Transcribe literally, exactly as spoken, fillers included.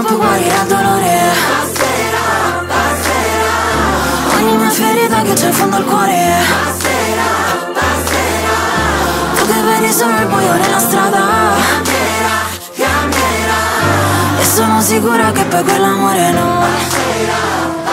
poi guarirà il dolore. Passerà, passerà. Ogni mia ferita che c'è in fondo al cuore. Passerà, passerà. Tu che vedi solo il buio nella strada. Cambierà, cambierà. E sono sicura che poi quell'amore no. Passerà.